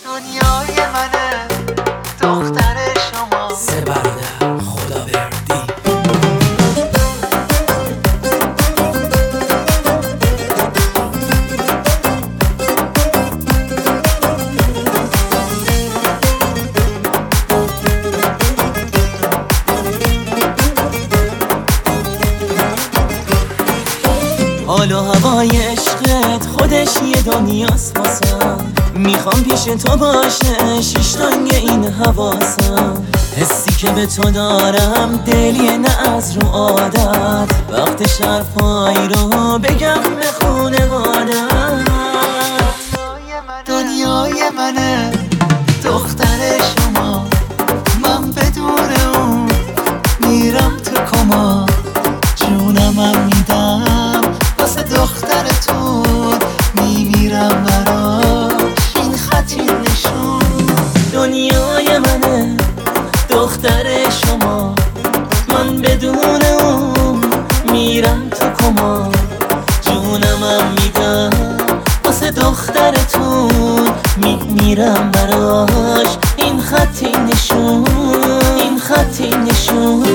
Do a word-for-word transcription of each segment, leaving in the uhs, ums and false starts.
دنیای منه دختر شما سه برادر خداوردی. حال و هوای عشقت خودش یه دنیاست واسم، میخوام پیش تو باشه شیشتانگ این حواسم. حسی که به تو دارم دلیه نه از رو عادت، وقت شرفایی رو بگم به خونوادت. دنیای منه دختر شما، من بدون اون میرم تو کما. جونمم میدم واسه دخترتون، میمیرم براش این خطی نشون. دنیای منه دختر شما، من بدون اون میرم تو کما. جونمم میدم واسه دخترتون، میمیرم براش این خطی نشون، این خطی نشون.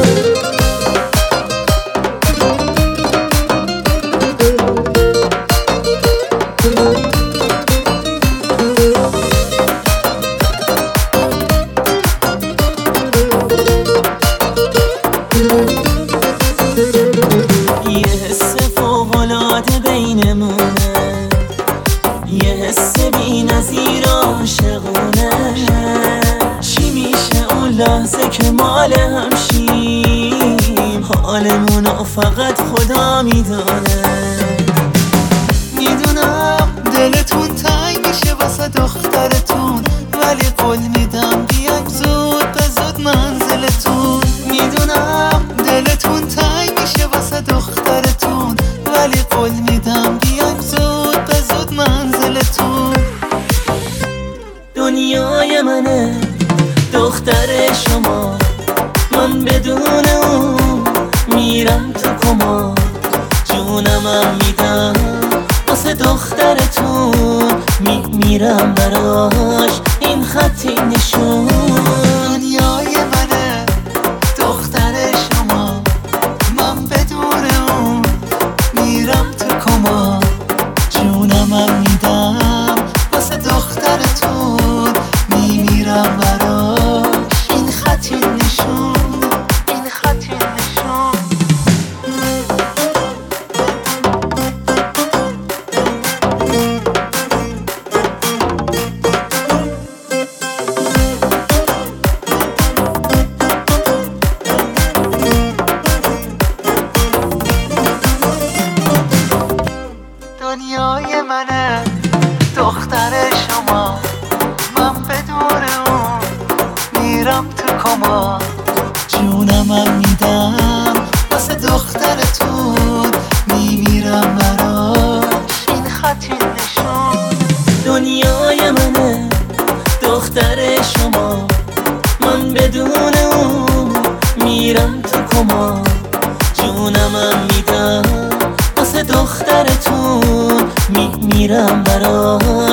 یه حس فوق‌العاده بینمونه، یه حس بی نظیر عاشقونه. چی میشه اون لحظه که مال هم شیم، حالمونو فقط خدا میدونه. میدونم دلتون تنگ میشه واسه دخترتون، ولی قول میدم بیایم زود به زود منزلتون. میدونم دلتون تنگ میشه واسه دخترتون، ولی قول میدم بیایم زود به زود منزلتون. دنیای منه دختر شما، من بدون اون میرم تو کما. جونمم میدم واسه دخترتون، میمیرم براش این خطی نشون. دنیای منه دختر شما، من بدون اون میرم تو کما. جونمم میدم واسه دخترتون، میمیرم براش این خطی نشون، این خطی نشون. دنیای منه دختر شما، من بدون اون میرم تو کما. جونمم میدم واسه دخترتون، میمیرم براش این خطی نشون. دنیای منه دختر شما، من بدون اون میرم تو کما. جونمم میدم واسه دخترتون، میمیرم براش